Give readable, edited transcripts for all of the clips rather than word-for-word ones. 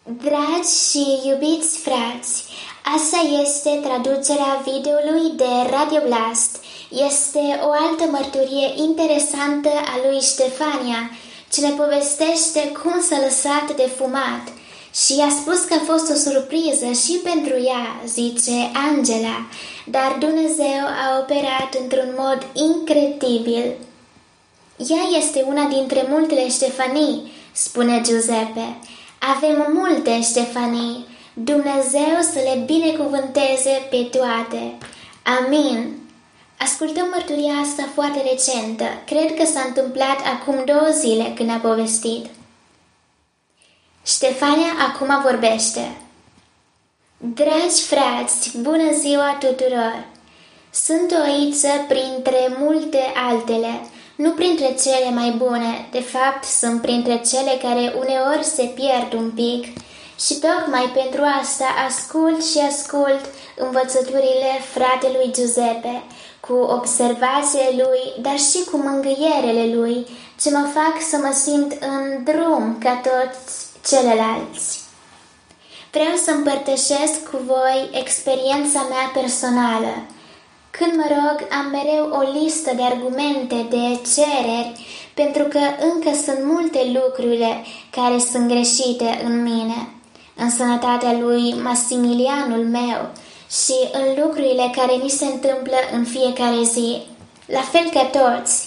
Dragi și iubiți frați, asta este traducerea videoului de Radio Blast. Este o altă mărturie interesantă a lui Ștefania, ce ne povestește cum s-a lăsat de fumat. Și a spus că a fost o surpriză și pentru ea, zice Angela, dar Dumnezeu a operat într-un mod incredibil. Ea este una dintre multele Ștefanii, spune Giuseppe. Avem multe Ștefanii. Dumnezeu să le binecuvânteze pe toate. Amin. Ascultăm mărturia asta foarte recentă. Cred că s-a întâmplat acum 2 zile când a povestit. Ștefania acum vorbește. Dragi frați, bună ziua tuturor! Sunt o oiță printre multe altele, nu printre cele mai bune, de fapt sunt printre cele care uneori se pierd un pic și tocmai pentru asta ascult învățăturile fratelui Giuseppe, cu observațiile lui, dar și cu mângâierele lui, ce mă fac să mă simt în drum ca toți celălalți. Vreau să împărtășesc cu voi experiența mea personală. Când mă rog, am mereu o listă de argumente, de cereri, pentru că încă sunt multe lucruri care sunt greșite în mine, în sănătatea lui Massimilianul meu și în lucrurile care ni se întâmplă în fiecare zi, la fel ca toți.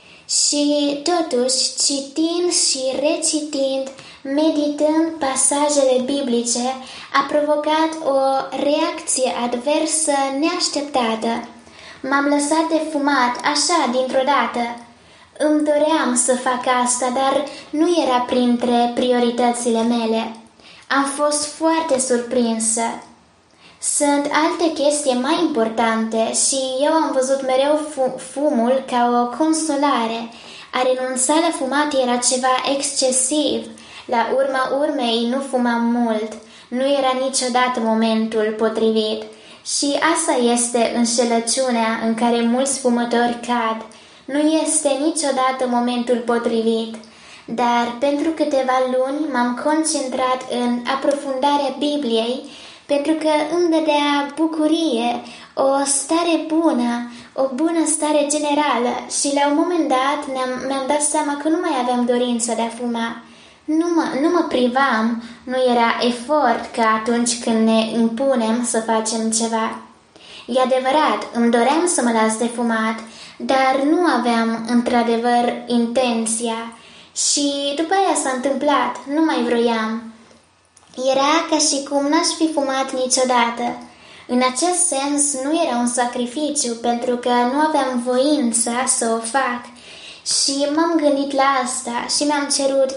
Și totuși, citind și recitind, meditând pasajele biblice, a provocat o reacție adversă neașteptată. M-am lăsat de fumat, așa, dintr-o dată. Îmi doream să fac asta, dar nu era printre prioritățile mele. Am fost foarte surprinsă. Sunt alte chestii mai importante și eu am văzut mereu fumul ca o consolare. A renunța la fumat era ceva excesiv. La urma urmei nu fumam mult. Nu era niciodată momentul potrivit. Și asta este înșelăciunea în care mulți fumători cad. Nu este niciodată momentul potrivit. Dar pentru câteva luni m-am concentrat în aprofundarea Bibliei, pentru că îmi dădea bucurie, o stare bună, o bună stare generală și la un moment dat mi-am dat seama că nu mai aveam dorință de a fuma. Nu mă privam, nu era efort ca atunci când ne impunem să facem ceva. E adevărat, îmi doream să mă las de fumat, dar nu aveam într-adevăr intenția și după aia s-a întâmplat, nu mai vroiam. Era ca și cum n-aș fi fumat niciodată. În acest sens nu era un sacrificiu pentru că nu aveam voința să o fac. Și m-am gândit la asta și mi-am cerut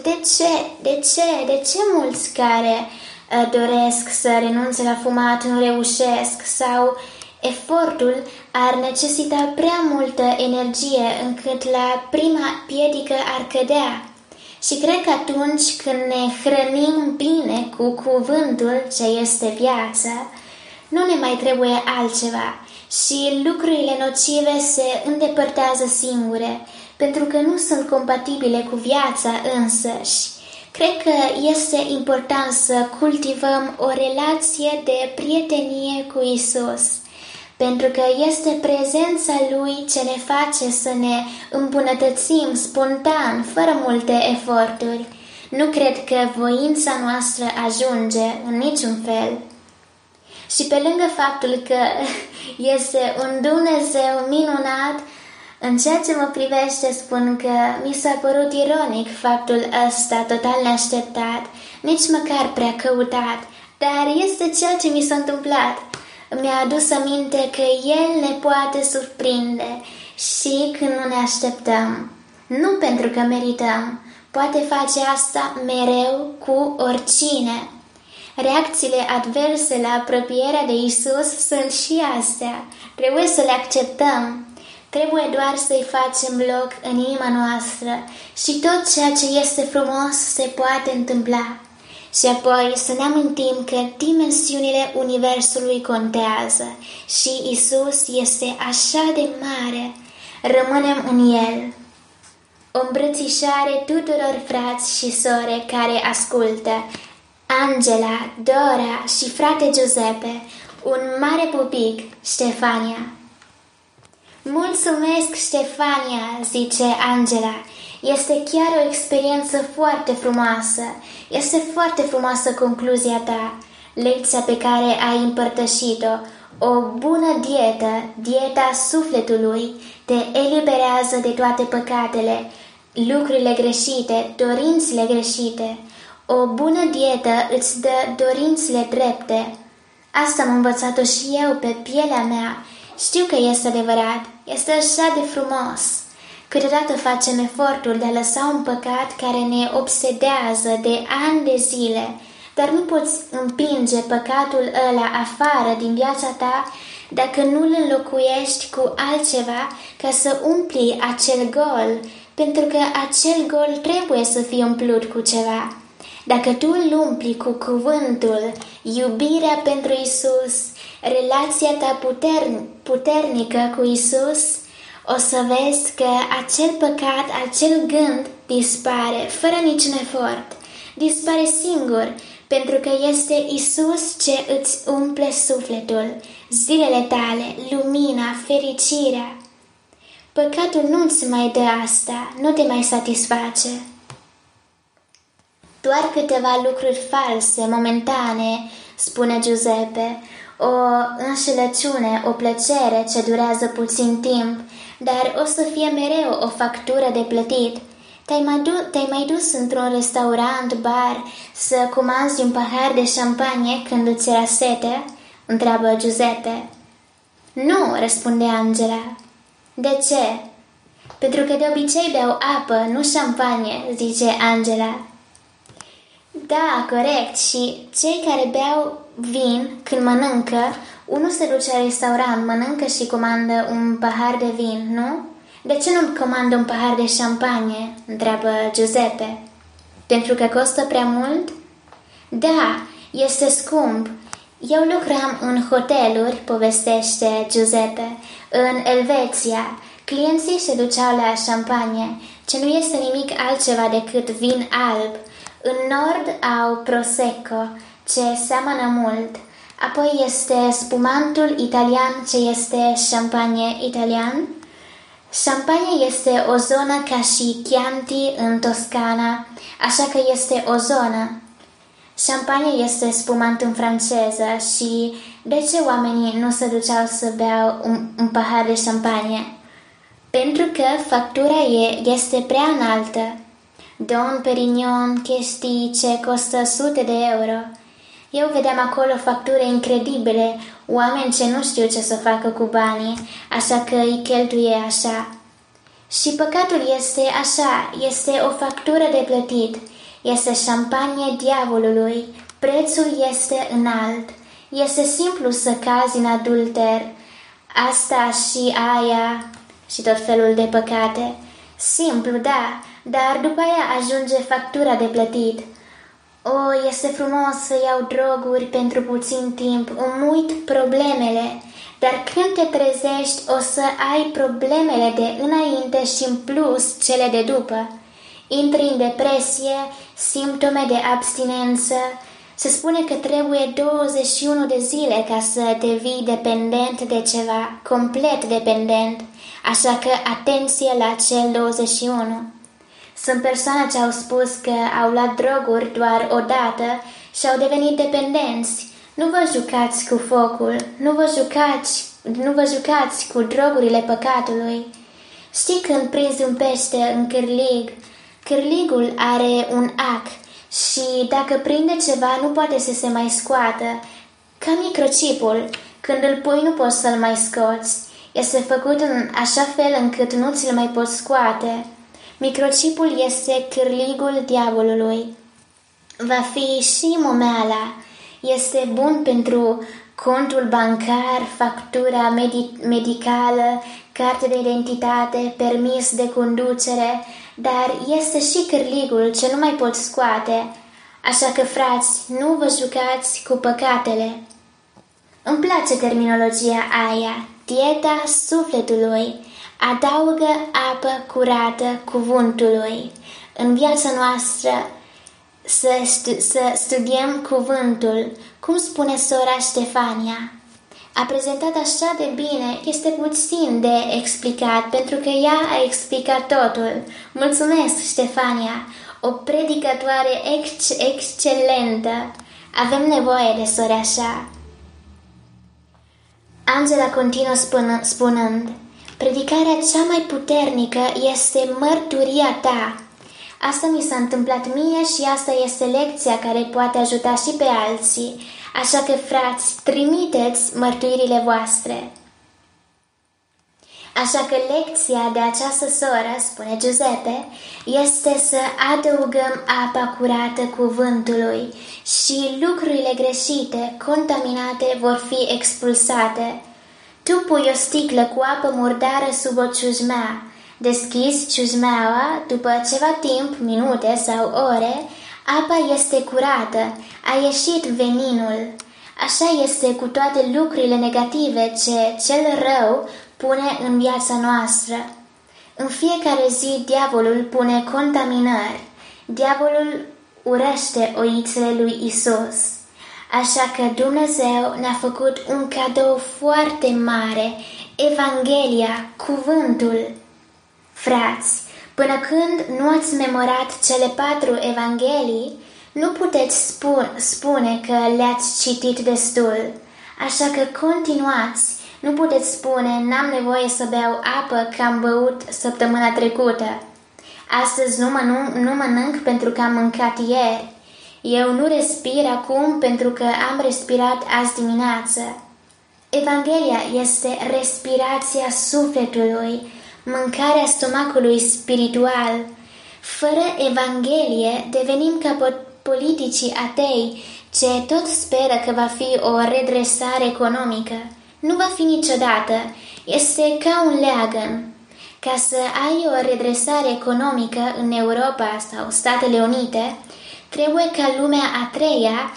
de ce mulți care doresc să renunțe la fumat nu reușesc sau efortul ar necesita prea multă energie încât la prima piedică ar cădea. Și cred că atunci când ne hrănim bine cu cuvântul ce este viața, nu ne mai trebuie altceva și lucrurile nocive se îndepărtează singure, pentru că nu sunt compatibile cu viața însăși. Cred că este important să cultivăm o relație de prietenie cu Isus, pentru că este prezența Lui ce ne face să ne îmbunătățim spontan, fără multe eforturi. Nu cred că voința noastră ajunge în niciun fel. Și pe lângă faptul că este un Dumnezeu minunat, în ceea ce mă privește spun că mi s-a părut ironic faptul ăsta total neașteptat, nici măcar prea căutat, dar este ceea ce mi s-a întâmplat. Mi-a adus aminte că El ne poate surprinde și când nu ne așteptăm. Nu pentru că merităm, poate face asta mereu cu oricine. Reacțiile adverse la apropierea de Isus sunt și astea. Trebuie să le acceptăm. Trebuie doar să-i facem loc în inima noastră și tot ceea ce este frumos se poate întâmpla. Și apoi să ne amintim că dimensiunile Universului contează și Isus este așa de mare. Rămânem în El. O îmbrățișare tuturor frați și sore care ascultă. Angela, Dora și frate Giuseppe, un mare pupic, Ștefania. Mulțumesc, Ștefania, zice Angela. Este chiar o experiență foarte frumoasă. Este foarte frumoasă concluzia ta, lecția pe care ai împărtășit-o. O bună dietă, dieta sufletului, te eliberează de toate păcatele, lucrurile greșite, dorințele greșite. O bună dietă îți dă dorințele drepte. Asta am învățat-o și eu pe pielea mea. Știu că este adevărat, este așa de frumos. Câteodată facem efortul de a lăsa un păcat care ne obsedează de ani de zile, dar nu poți împinge păcatul ăla afară din viața ta dacă nu îl înlocuiești cu altceva ca să umpli acel gol, pentru că acel gol trebuie să fie umplut cu ceva. Dacă tu îl umpli cu cuvântul, iubirea pentru Isus, relația ta puternică cu Isus, o să vezi că acel păcat, acel gând dispare fără niciun efort. Dispare singur, pentru că este Isus ce îți umple sufletul, zilele tale, lumina, fericirea. Păcatul nu-ți mai dă asta, nu te mai satisface. Doar câteva lucruri false, momentane, spune Giuseppe, o înșelăciune, o plăcere ce durează puțin timp, dar o să fie mereu o factură de plătit. Te-ai mai dus într-un restaurant, bar, să comanzi un pahar de șampanie când îți era sete? Întreabă Giuseppe. Nu, răspunde Angela. De ce? Pentru că de obicei beau apă, nu șampanie, zice Angela. Da, corect, și cei care beau vin când mănâncă, unul se duce la restaurant, mănâncă și comandă un pahar de vin, nu? De ce nu comandă un pahar de șampanie? Întreabă Giuseppe. Pentru că costă prea mult? Da, este scump. Eu lucram în hoteluri, povestește Giuseppe, în Elveția. Clienții se duceau la șampanie, ce nu este nimic altceva decât vin alb. În nord au Prosecco, ce seamănă mult. Apoi este spumantul italian, ce este șampanie italian. Șampania este o zonă ca și Chianti în Toscana, așa că este o zonă. Șampania este spumant în franceză și de ce oamenii nu se duceau să beau un pahar de șampanie? Pentru că factura este prea înaltă. Don Perignon, chestii ce costă sute de euro. Eu vedeam acolo facturi incredibile, oameni ce nu știu ce să facă cu banii, așa că îi cheltuie așa. Și păcatul este așa, este o factură de plătit, este șampanie diavolului, prețul este înalt, este simplu să cazi în adulter, asta și aia și tot felul de păcate. Simplu, da, dar după aia ajunge factura de plătit. O, este frumos să iau droguri pentru puțin timp, îmi uit problemele, dar când te trezești o să ai problemele de înainte și în plus cele de după. Intri în depresie, simptome de abstinență. Se spune că trebuie 21 de zile ca să devii dependent de ceva, complet dependent, așa că atenție la cel 21. Sunt persoane ce au spus că au luat droguri doar o dată și au devenit dependenți. Nu vă jucați cu focul, nu vă jucați cu drogurile păcatului. Știi când prinzi un pește în cârlig? Cârligul are un ac și dacă prinde ceva nu poate să se mai scoată. Ca microchipul, când îl pui nu poți să-l mai scoți. Este făcut în așa fel încât nu ți-l mai poți scoate. Microchipul este cârligul diavolului. Va fi și momeala. Este bun pentru contul bancar, factura medicală, carte de identitate, permis de conducere, dar este și cârligul ce nu mai poți scoate. Așa că, frați, nu vă jucați cu păcatele. Îmi place terminologia aia, dieta sufletului. Adaugă apă curată cuvântului. În viața noastră să studiem cuvântul, cum spune sora Ștefania. A prezentat așa de bine, este puțin de explicat, pentru că ea a explicat totul. Mulțumesc, Ștefania! O predicatoare excelentă. Avem nevoie de sori așa. Angela continuă spunând, predicarea cea mai puternică este mărturia ta. Asta mi s-a întâmplat mie și asta este lecția care poate ajuta și pe alții. Așa că, frați, trimiteți mărtuirile voastre. Așa că lecția de această soră, spune Giuseppe, este să adăugăm apa curată cuvântului și lucrurile greșite, contaminate, vor fi expulsate. Tu pui o sticlă cu apă murdară sub o ciușmea. Deschizi ciușmeaua, după ceva timp, minute sau ore, apa este curată, a ieșit veninul. Așa este cu toate lucrurile negative ce cel rău pune în viața noastră. În fiecare zi diavolul pune contaminări. Diavolul urăște oițele lui Isus. Așa că Dumnezeu ne-a făcut un cadou foarte mare, Evanghelia, cuvântul. Frați, până când nu ați memorat cele 4 evanghelii, nu puteți spune că le-ați citit destul. Așa că continuați. Nu puteți spune, n-am nevoie să beau apă că am băut săptămâna trecută. Astăzi nu mănânc pentru că am mâncat ieri. Eu nu respir acum pentru că am respirat azi dimineață. Evanghelia este respirația sufletului, mâncarea stomacului spiritual. Fără Evanghelie devenim ca politicii atei, ce tot speră că va fi o redresare economică. Nu va fi niciodată. Este ca un leagăn. Ca să ai o redresare economică în Europa sau Statele Unite, trebuie ca lumea a 3-a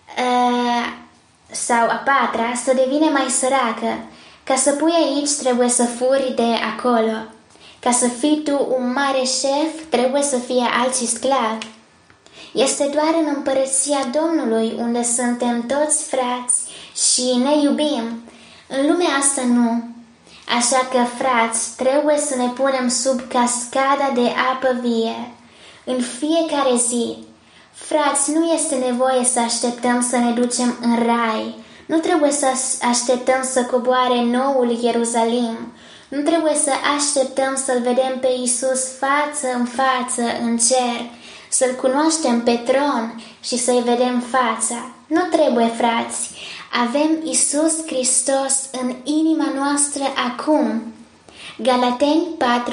sau a 4-a să devină mai săracă. Ca să pui aici, trebuie să furi de acolo. Ca să fii tu un mare șef, trebuie să fie alții sclavi. Este doar în împărăția Domnului unde suntem toți frați și ne iubim. În lumea asta nu. Așa că, frați, trebuie să ne punem sub cascada de apă vie. În fiecare zi. Frați, nu este nevoie să așteptăm să ne ducem în rai. Nu trebuie să așteptăm să coboare noul Ierusalim. Nu trebuie să așteptăm să-L vedem pe Iisus față în față în cer, să-L cunoaștem pe tron și să-i vedem fața. Nu trebuie, frați. Avem Iisus Hristos în inima noastră acum. Galateni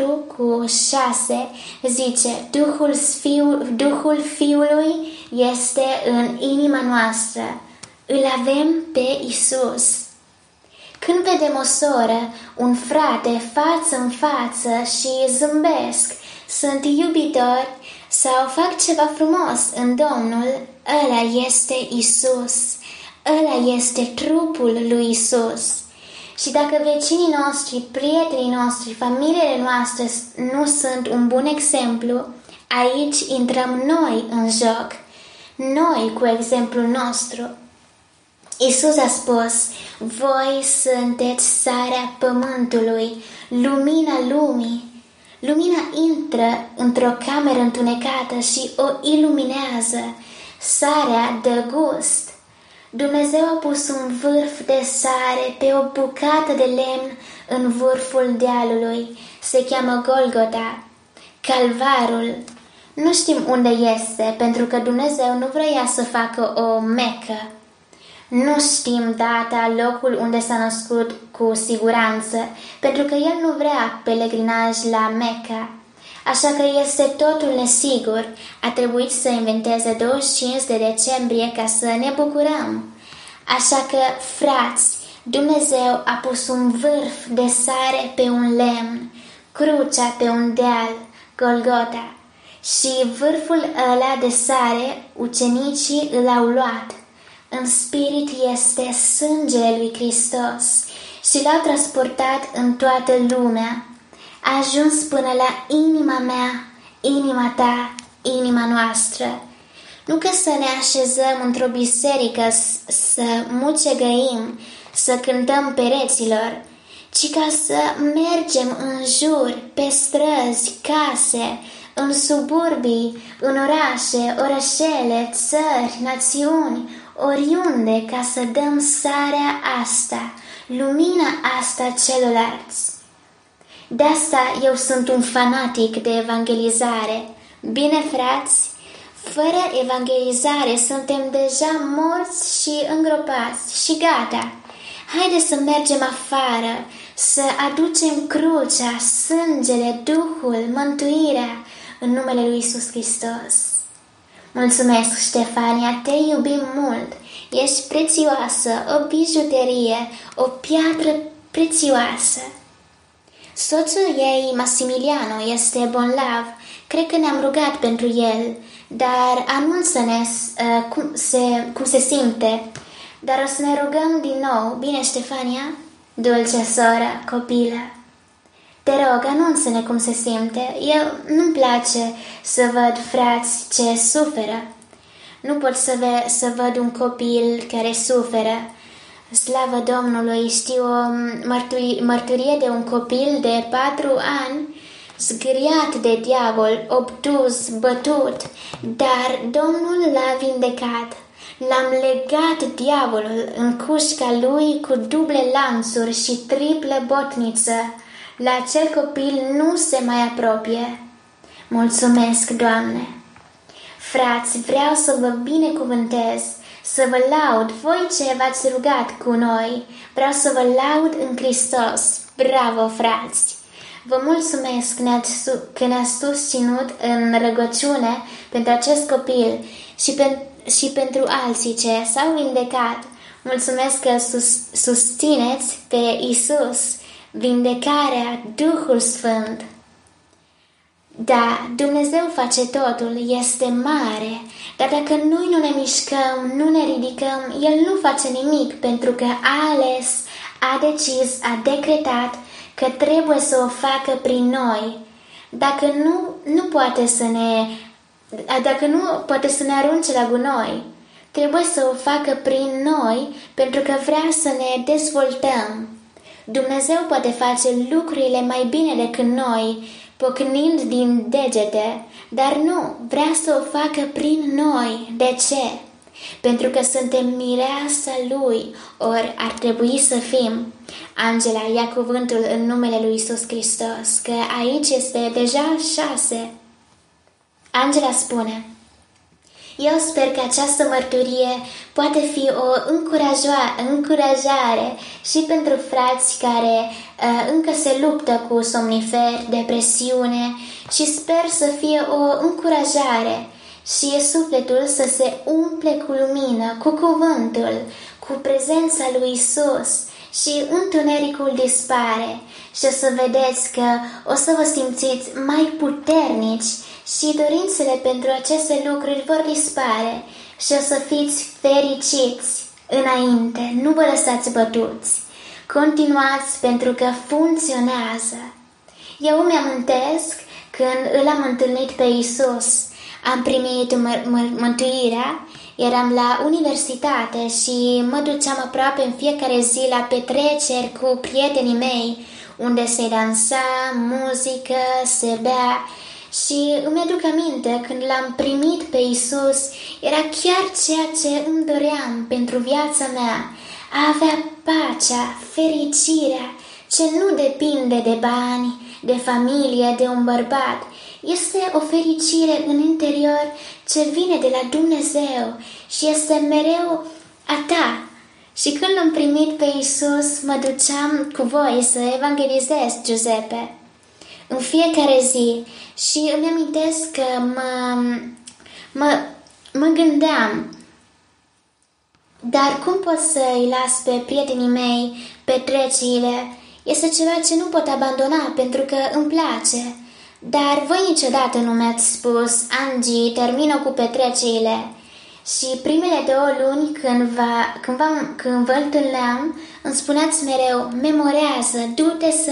4:6 zice, Duhul Fiului este în inima noastră. Îl avem pe Iisus. Când vedem o soră, un frate față în față și zâmbesc, sunt iubitori sau fac ceva frumos în Domnul, ăla este Iisus. Ăla este trupul lui Iisus. Și dacă vecinii noștri, prietenii noștri, familiile noastre nu sunt un bun exemplu, aici intrăm noi în joc. Noi cu exemplul nostru. Iisus a spus, voi sunteți sarea pământului, lumina lumii. Lumina intră într-o cameră întunecată și o iluminează. Sarea dă gust. Dumnezeu a pus un vârf de sare pe o bucată de lemn în vârful dealului. Se cheamă Golgota, Calvarul. Nu știm unde este, pentru că Dumnezeu nu vrea să facă o Mecă. Nu știm data, locul unde s-a născut cu siguranță, pentru că El nu vrea pelegrinaj la Meca. Așa că este totul nesigur. A trebuit să inventeze 25 de decembrie ca să ne bucurăm. Așa că, frați, Dumnezeu a pus un vârf de sare pe un lemn, crucea pe un deal, Golgota. Și vârful ăla de sare, ucenicii l-au luat. În spirit este sângele lui Hristos și l-au transportat în toată lumea. A ajuns până la inima mea, inima ta, inima noastră. Nu că să ne așezăm într-o biserică, să mucegăim, să cântăm pereților, ci ca să mergem în jur, pe străzi, case, în suburbii, în orașe, orășele, țări, națiuni, oriunde, ca să dăm sarea asta, lumina asta celorlalți. De asta eu sunt un fanatic de evangelizare. Bine, frați, fără evangelizare suntem deja morți și îngropați și gata. Haideți să mergem afară, să aducem crucea, sângele, Duhul, mântuirea în numele lui Iisus Hristos. Mulțumesc, Ștefania, te iubim mult. Ești prețioasă, o bijuterie, o piatră prețioasă. Soțul ei, Massimiliano, este bolnav. Cred că ne-am rugat pentru el, dar anunță-ne cum se simte. Dar o să ne rugăm din nou. Bine, Ștefania? Dulce soră, copilă. Te rog, anunță-ne cum se simte. Eu nu-mi place să văd frați ce suferă. Nu pot să văd un copil care suferă. Slavă Domnului, știu o mărturie de un copil de 4 ani, zgâriat de diavol, obtuz, bătut, dar Domnul l-a vindecat. L-am legat diavolul în cușca lui cu duble lanțuri și triplă botniță. La acel copil nu se mai apropie. Mulțumesc, Doamne! Frați, vreau să vă binecuvântez, să vă laud, voi ce v-ați rugat cu noi. Vreau să vă laud în Hristos. Bravo, frați! Vă mulțumesc că ne-ați susținut în rugăciune pentru acest copil și pentru alții ce s-au vindecat. Mulțumesc că susțineți pe Iisus, vindecarea, Duhul Sfânt. Da, Dumnezeu face totul, este mare, dar dacă noi nu ne mișcăm, nu ne ridicăm, El nu face nimic pentru că a ales, a decis, a decretat că trebuie să o facă prin noi. Dacă nu poate să ne arunce la gunoi, trebuie să o facă prin noi pentru că vrea să ne dezvoltăm. Dumnezeu poate face lucrurile mai bine decât noi, pocnind din degete, dar nu, vrea să o facă prin noi. De ce? Pentru că suntem mireasa Lui, ori ar trebui să fim. Angela ia cuvântul în numele lui Iisus Hristos, că aici este deja 6. Angela spune: eu sper că această mărturie poate fi o încurajare și pentru frați care încă se luptă cu somniferi, depresiune, și sper să fie o încurajare și sufletul să se umple cu lumină, cu cuvântul, cu prezența lui Isus și întunericul dispare și o să vedeți că o să vă simțiți mai puternici și dorințele pentru aceste lucruri vor dispare și o să fiți fericiți înainte. Nu vă lăsați bătuți. Continuați pentru că funcționează. Eu mi-amintesc când îl am întâlnit pe Iisus. Am primit mântuirea, eram la universitate și mă duceam aproape în fiecare zi la petreceri cu prietenii mei, unde se dansa, muzică, se bea. Și îmi aduc aminte, când l-am primit pe Iisus, era chiar ceea ce îmi doream pentru viața mea, a avea pacea, fericirea, ce nu depinde de bani, de familie, de un bărbat. Este o fericire în interior ce vine de la Dumnezeu și este mereu a ta. Și când l-am primit pe Iisus, mă duceam cu voi să evangelizez, Giuseppe, în fiecare zi. Și îmi amintesc că mă gândeam, dar cum pot să îi las pe prietenii mei petrecerile? Este ceva ce nu pot abandona pentru că îmi place. Dar voi niciodată nu mi-ați spus: Angie, termină cu petrecerile. Și primele 2 luni când vă întâlneam, îmi spuneați mereu: memorează, du-te să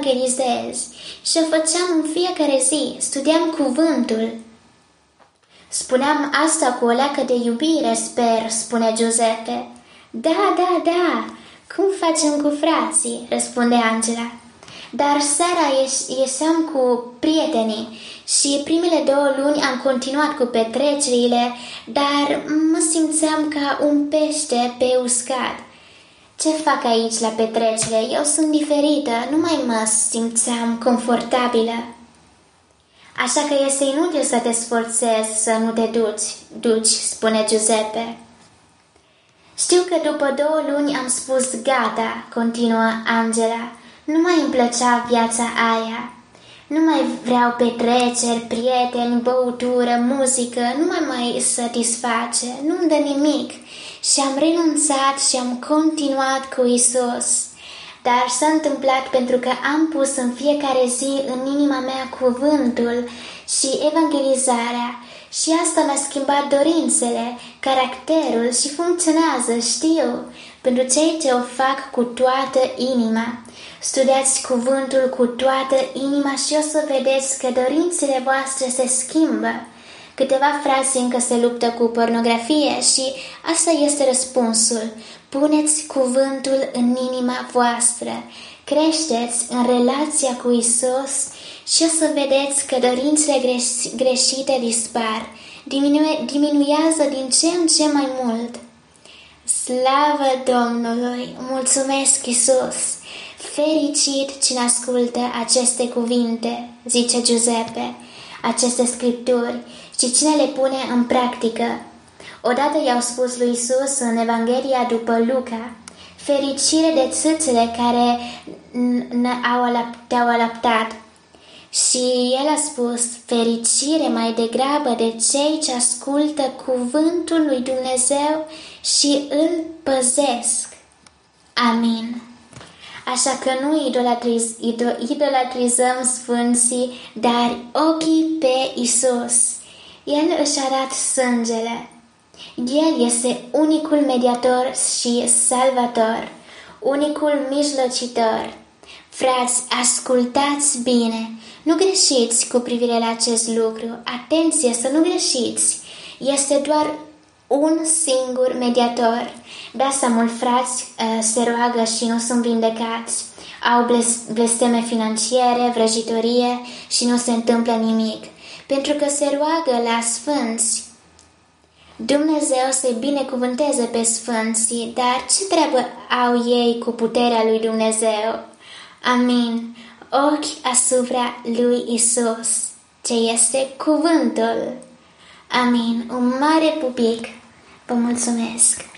evangelizezi. Și o făceam în fiecare zi, studiam cuvântul. Spuneam asta cu o leacă de iubire, sper, spune Giuseppe. Da, cum facem cu frații, răspunde Angela. Dar seara ieșeam cu prietenii și primele 2 luni am continuat cu petrecerile, dar mă simțeam ca un pește pe uscat. Ce fac aici la petrecere? Eu sunt diferită, nu mai mă simțeam confortabilă. Așa că este inutil să te sforțezi să nu te duci, spune Giuseppe. Știu că după 2 luni am spus gata, continuă Angela. Nu mai îmi plăcea viața aia. Nu mai vreau petreceri, prieteni, băutură, muzică, nu mai satisface, nu-mi dă nimic. Și am renunțat și am continuat cu Isus. Dar s-a întâmplat pentru că am pus în fiecare zi în inima mea cuvântul și evangelizarea și asta mi-a schimbat dorințele, caracterul și funcționează, știu, pentru cei ce o fac cu toată inima. Studiați cuvântul cu toată inima și o să vedeți că dorințele voastre se schimbă. Câteva frați încă se luptă cu pornografie și asta este răspunsul. Puneți cuvântul în inima voastră, creșteți în relația cu Isus și o să vedeți că dorințele greșite dispar, diminuează din ce în ce mai mult. Slavă Domnului! Mulțumesc, Isus! Fericit cine ascultă aceste cuvinte, zice Giuseppe, aceste scripturi, și cine le pune în practică. Odată i-au spus lui Isus în Evanghelia după Luca, fericire de țâțele care te-au alăptat. Și el a spus, fericire mai degrabă de cei ce ascultă cuvântul lui Dumnezeu și îl păzesc. Amin. Așa că nu idolatrizăm sfânții, dar ochii pe Isus. El își arată sângele. El este unicul mediator și salvator, unicul mijlocitor. Frați, ascultați bine, nu greșiți cu privire la acest lucru. Atenție să nu greșiți. Este doar un singur mediator. De asta mulți frați se roagă și nu sunt vindecați. Au blesteme financiare, vrăjitorie și nu se întâmplă nimic. Pentru că se roagă la sfânți. Dumnezeu să-i binecuvânteze pe sfânții, dar ce treabă au ei cu puterea lui Dumnezeu? Amin. Ochi asupra lui Isus, ce este cuvântul. Amin. Un mare pupic. Vă mulțumesc.